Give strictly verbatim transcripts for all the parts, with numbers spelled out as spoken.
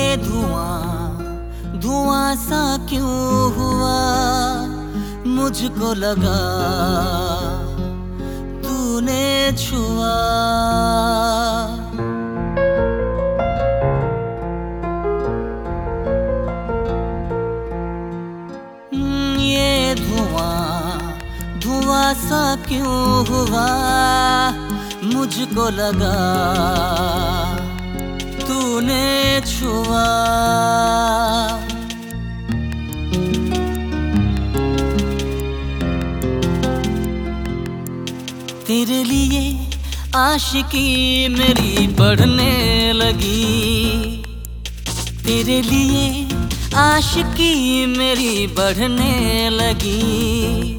ये धुआं धुआं सा क्यों हुआ, मुझको लगा तूने छुआ। ये धुआं धुआं सा क्यों हुआ, मुझको लगा तूने छुआ। तेरे लिए आशिकी मेरी बढ़ने लगी, तेरे लिए आशिकी मेरी बढ़ने लगी।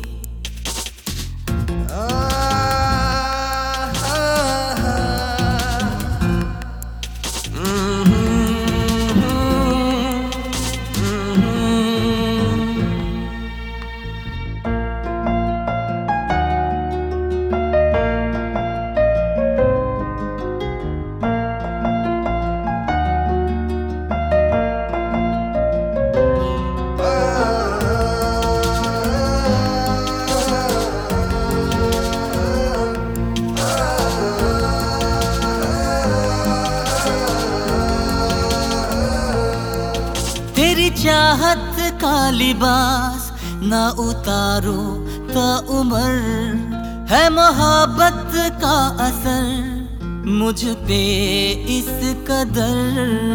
तेरी चाहत का लिबास ना उतारो ता उम्र है, मोहब्बत का असर मुझ पे इस कदर।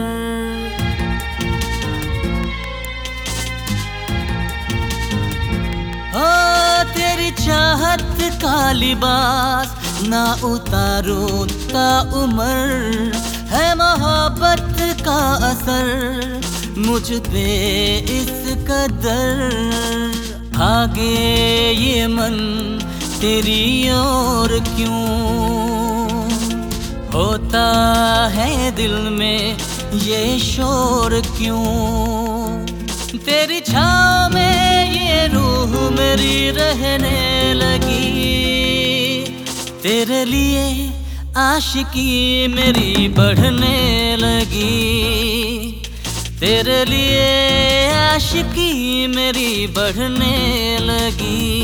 ओ तेरी चाहत का लिबास ना उतारो ता उम्र है, मोहब्बत का असर मुझ पे इस कदर। भागे ये मन तेरी ओर क्यों, होता है दिल में ये शोर क्यों। तेरी छाँव में ये रूह मेरी रहने लगी, तेरे लिए आशिकी मेरी बढ़ने लगी। तेरे लिए आशिकी मेरी बढ़ने लगी।